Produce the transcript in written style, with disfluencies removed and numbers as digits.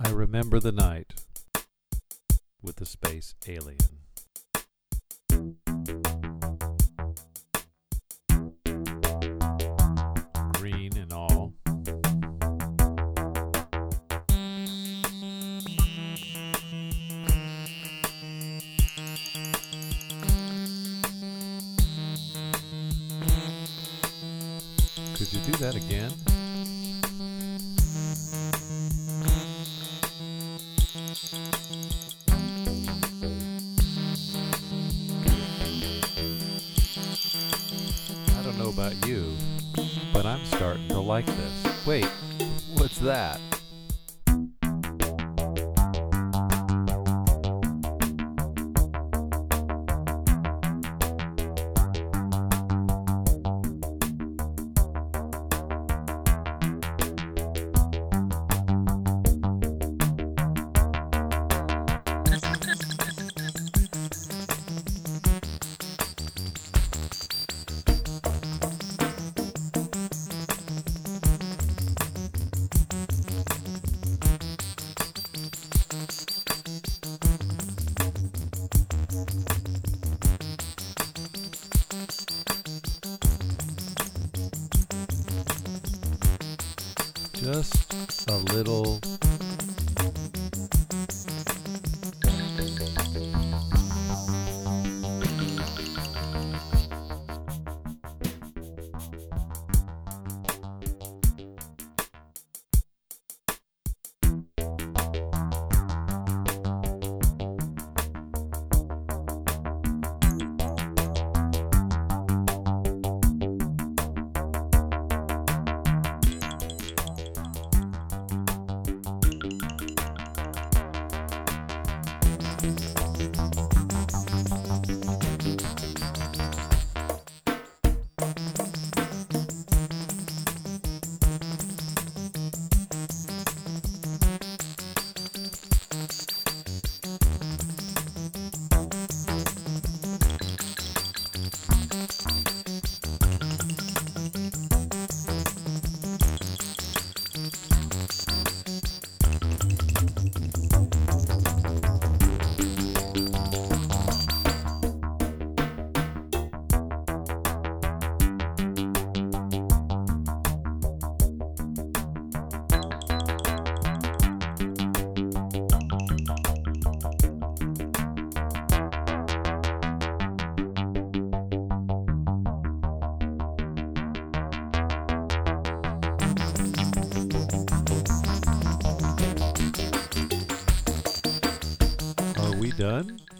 I remember the night with the space alien. Green and all. Could you do that again? I don't know about you, but I'm starting to like this. Wait, what's that? Just a little. Are we done?